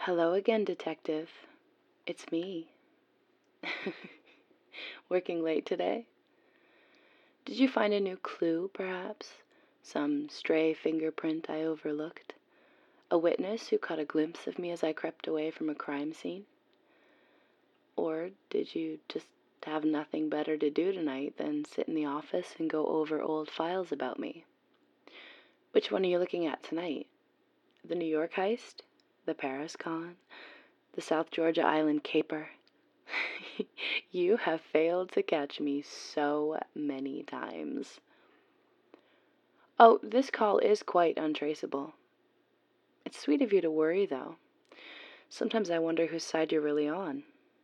Hello again, Detective. It's me. Working late today? Did you find a new clue, perhaps? Some stray fingerprint I overlooked? A witness who caught a glimpse of me as I crept away from a crime scene? Or did you just have nothing better to do tonight than sit in the office and go over old files about me? Which one are you looking at tonight? The New York heist? The Paris con? The South Georgia Island caper? You have failed to catch me so many times. Oh, this call is quite untraceable. It's sweet of you to worry, though. Sometimes I wonder whose side you're really on.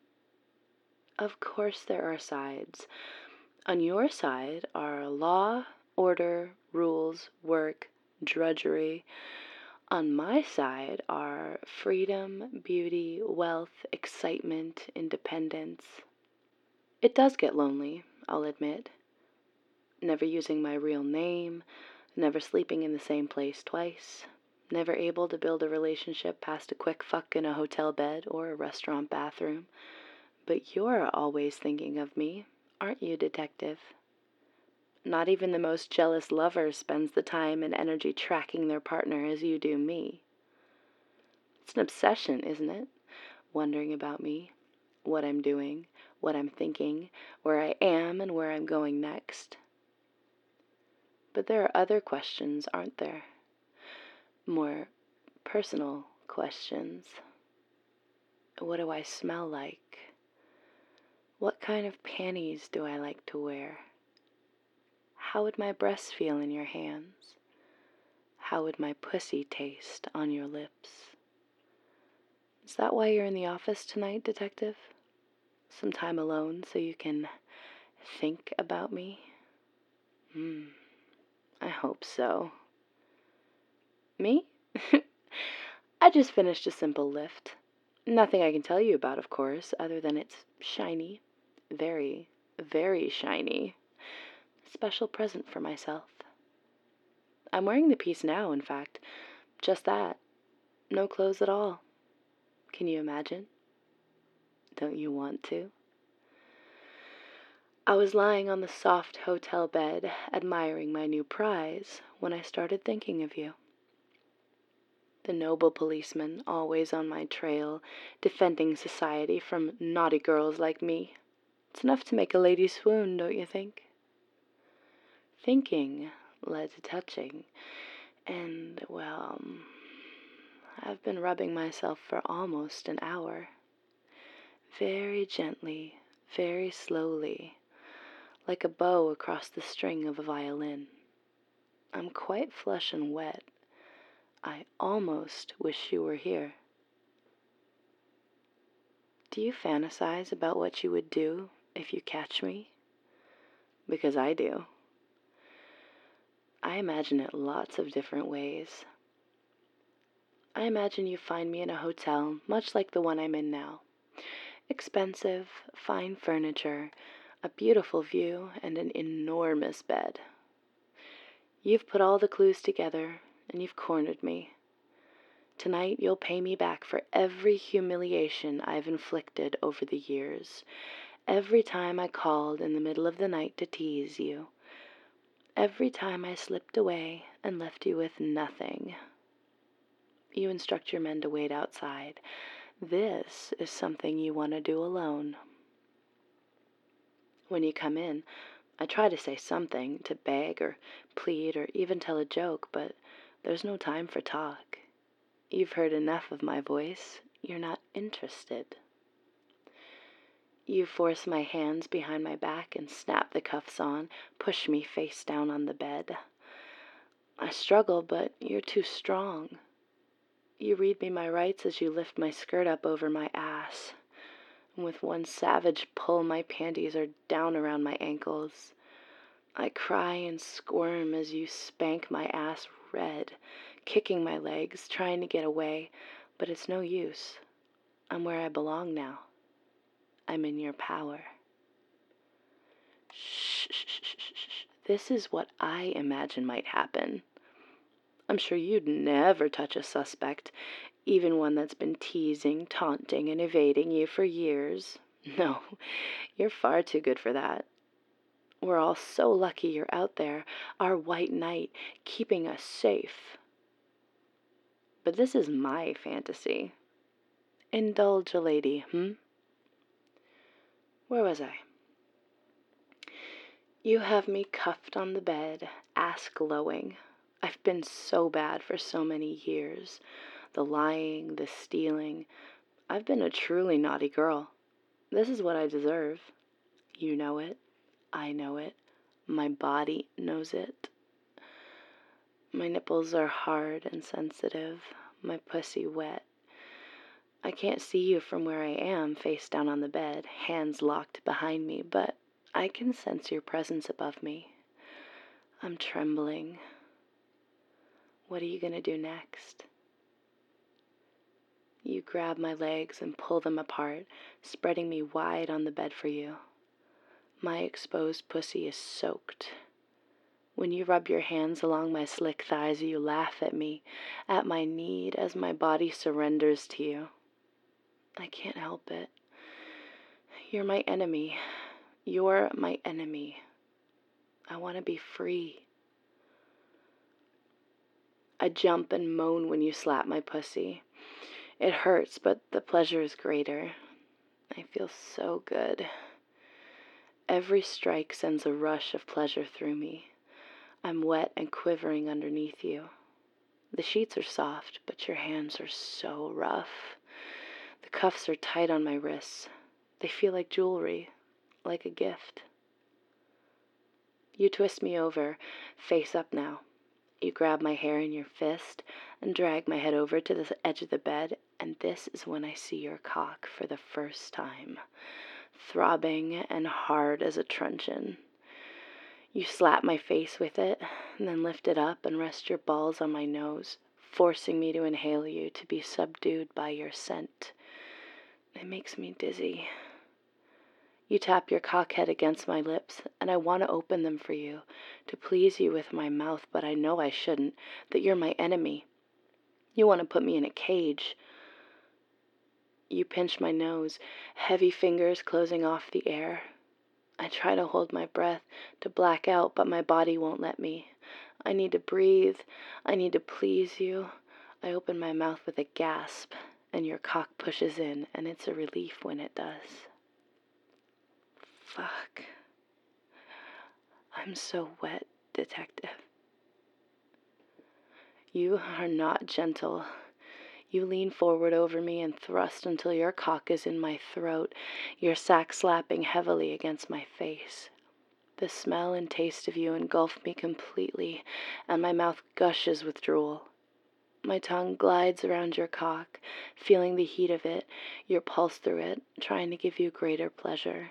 Of course there are sides. On your side are law, order, rules, work, drudgery. On my side are freedom, beauty, wealth, excitement, independence. It does get lonely, I'll admit. Never using my real name, never sleeping in the same place twice, never able to build a relationship past a quick fuck in a hotel bed or a restaurant bathroom. But you're always thinking of me, aren't you, Detective? Not even the most jealous lover spends the time and energy tracking their partner as you do me. It's an obsession, isn't it? Wondering about me, what I'm doing, what I'm thinking, where I am and where I'm going next. But there are other questions, aren't there? More personal questions. What do I smell like? What kind of panties do I like to wear? How would my breasts feel in your hands? How would my pussy taste on your lips? Is that why you're in the office tonight, Detective? Some time alone so you can think about me? I hope so. Me? I just finished a simple lift. Nothing I can tell you about, of course, other than it's shiny. Very, very shiny. Special present for myself. I'm wearing the piece now, in fact. Just that. No clothes at all. Can you imagine? Don't you want to? I was lying on the soft hotel bed, admiring my new prize, when I started thinking of you. The noble policeman, always on my trail, defending society from naughty girls like me. It's enough to make a lady swoon, don't you think? Thinking led to touching, and, well, I've been rubbing myself for almost an hour. Very gently, very slowly, like a bow across the string of a violin. I'm quite flush and wet. I almost wish you were here. Do you fantasize about what you would do if you catch me? Because I do. I imagine it lots of different ways. I imagine you find me in a hotel, much like the one I'm in now. Expensive, fine furniture, a beautiful view, and an enormous bed. You've put all the clues together, and you've cornered me. Tonight you'll pay me back for every humiliation I've inflicted over the years. Every time I called in the middle of the night to tease you. Every time I slipped away and left you with nothing. You instruct your men to wait outside. This is something you want to do alone. When you come in, I try to say something, to beg or plead or even tell a joke, but there's no time for talk. You've heard enough of my voice. You're not interested. You force my hands behind my back and snap the cuffs on, push me face down on the bed. I struggle, but you're too strong. You read me my rights as you lift my skirt up over my ass. And with one savage pull, my panties are down around my ankles. I cry and squirm as you spank my ass red, kicking my legs, trying to get away, but it's no use. I'm where I belong now. I'm in your power. Shh, shh, shh, shh, shh. This is what I imagine might happen. I'm sure you'd never touch a suspect, even one that's been teasing, taunting, and evading you for years. No, you're far too good for that. We're all so lucky you're out there, our white knight, keeping us safe. But this is my fantasy. Indulge a lady, Where was I? You have me cuffed on the bed, ass glowing. I've been so bad for so many years. The lying, the stealing. I've been a truly naughty girl. This is what I deserve. You know it. I know it. My body knows it. My nipples are hard and sensitive. My pussy wet. I can't see you from where I am, face down on the bed, hands locked behind me, but I can sense your presence above me. I'm trembling. What are you going to do next? You grab my legs and pull them apart, spreading me wide on the bed for you. My exposed pussy is soaked. When you rub your hands along my slick thighs, you laugh at me, at my need as my body surrenders to you. I can't help it. You're my enemy. You're my enemy. I want to be free. I jump and moan when you slap my pussy. It hurts, but the pleasure is greater. I feel so good. Every strike sends a rush of pleasure through me. I'm wet and quivering underneath you. The sheets are soft, but your hands are so rough. The cuffs are tight on my wrists. They feel like jewelry, like a gift. You twist me over, face up now. You grab my hair in your fist and drag my head over to the edge of the bed, and this is when I see your cock for the first time, throbbing and hard as a truncheon. You slap my face with it, and then lift it up and rest your balls on my nose, forcing me to inhale you, to be subdued by your scent. It makes me dizzy. You tap your cockhead against my lips, and I want to open them for you, to please you with my mouth, but I know I shouldn't, that you're my enemy. You want to put me in a cage. You pinch my nose, heavy fingers closing off the air. I try to hold my breath, to black out, but my body won't let me. I need to breathe. I need to please you. I open my mouth with a gasp, and your cock pushes in, and it's a relief when it does. Fuck. I'm so wet, detective. You are not gentle. You lean forward over me and thrust until your cock is in my throat, your sack slapping heavily against my face. The smell and taste of you engulf me completely, and my mouth gushes with drool. My tongue glides around your cock, feeling the heat of it, your pulse through it, trying to give you greater pleasure.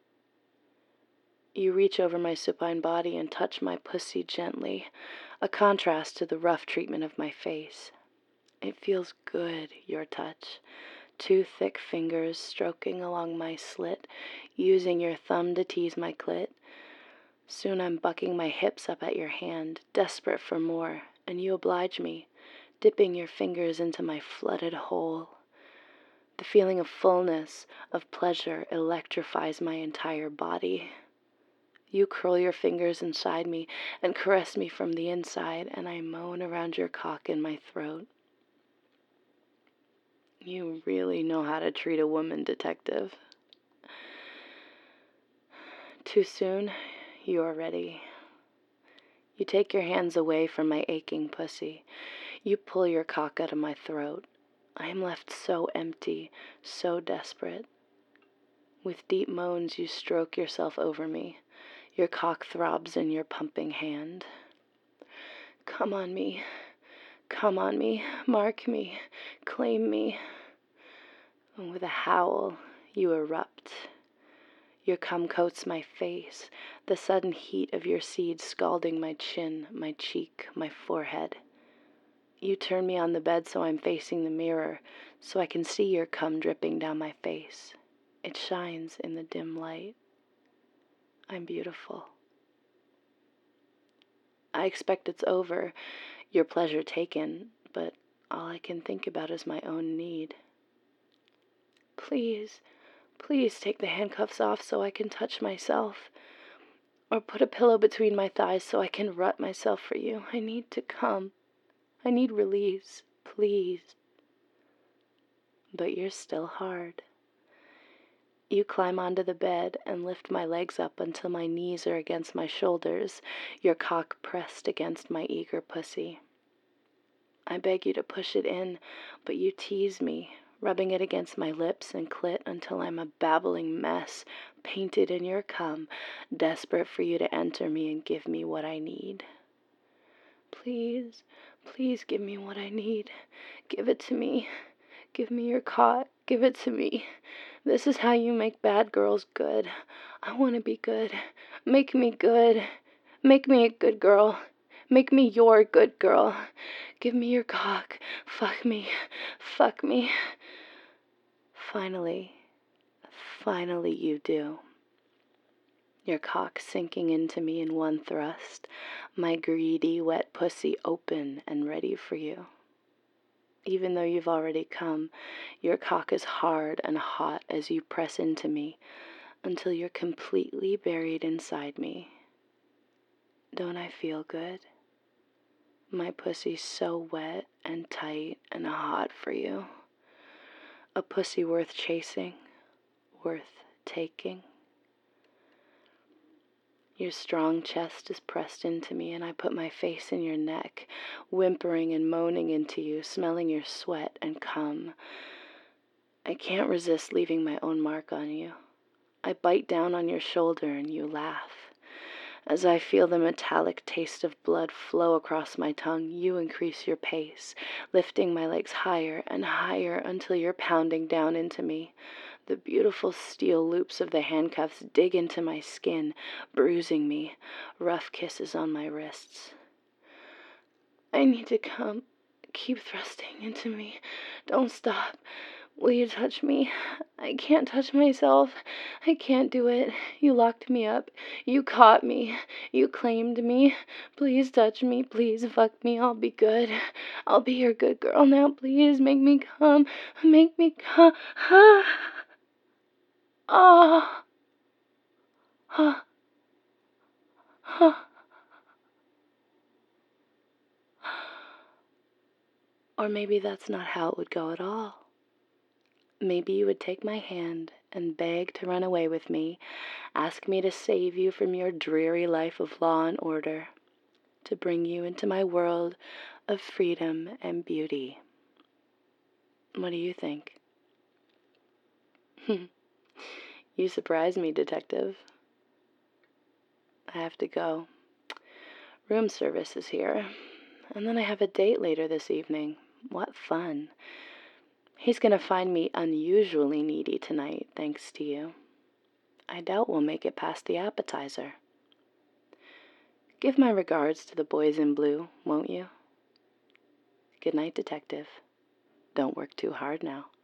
You reach over my supine body and touch my pussy gently, a contrast to the rough treatment of my face. It feels good, your touch. 2 thick fingers stroking along my slit, using your thumb to tease my clit. Soon I'm bucking my hips up at your hand, desperate for more, and you oblige me, dipping your fingers into my flooded hole. The feeling of fullness, of pleasure, electrifies my entire body. You curl your fingers inside me and caress me from the inside, and I moan around your cock in my throat. You really know how to treat a woman, detective. Too soon, you are ready. You take your hands away from my aching pussy. You pull your cock out of my throat. I am left so empty, so desperate. With deep moans, you stroke yourself over me. Your cock throbs in your pumping hand. Come on me, mark me, claim me. And with a howl, you erupt. Your cum coats my face, the sudden heat of your seed scalding my chin, my cheek, my forehead. You turn me on the bed so I'm facing the mirror, so I can see your cum dripping down my face. It shines in the dim light. I'm beautiful. I expect it's over, your pleasure taken, but all I can think about is my own need. Please, please take the handcuffs off so I can touch myself. Or put a pillow between my thighs so I can rut myself for you. I need to come. I need release, please. But you're still hard. You climb onto the bed and lift my legs up until my knees are against my shoulders, your cock pressed against my eager pussy. I beg you to push it in, but you tease me, rubbing it against my lips and clit until I'm a babbling mess, painted in your cum, desperate for you to enter me and give me what I need. Please, please give me what I need. Give it to me. Give me your cock. Give it to me. This is how you make bad girls good. I want to be good. Make me good. Make me a good girl. Make me your good girl. Give me your cock. Fuck me. Fuck me. Finally you do. Your cock sinking into me in one thrust, my greedy, wet pussy open and ready for you. Even though you've already come, your cock is hard and hot as you press into me until you're completely buried inside me. Don't I feel good? My pussy's so wet and tight and hot for you. A pussy worth chasing, worth taking. Your strong chest is pressed into me, and I put my face in your neck, whimpering and moaning into you, smelling your sweat and cum. I can't resist leaving my own mark on you. I bite down on your shoulder and you laugh. As I feel the metallic taste of blood flow across my tongue, you increase your pace, lifting my legs higher and higher until you're pounding down into me. The beautiful steel loops of the handcuffs dig into my skin, bruising me, rough kisses on my wrists. I need to come. Keep thrusting into me. Don't stop. Will you touch me? I can't touch myself. I can't do it. You locked me up. You caught me. You claimed me. Please touch me. Please fuck me. I'll be good. I'll be your good girl now. Please make me come. Make me come. Ah. Ah. Ah. Or maybe that's not how it would go at all. Maybe you would take my hand and beg to run away with me, ask me to save you from your dreary life of law and order, to bring you into my world of freedom and beauty. What do you think? You surprise me, detective. I have to go. Room service is here, and then I have a date later this evening. What fun. He's gonna find me unusually needy tonight, thanks to you. I doubt we'll make it past the appetizer. Give my regards to the boys in blue, won't you? Good night, detective. Don't work too hard now.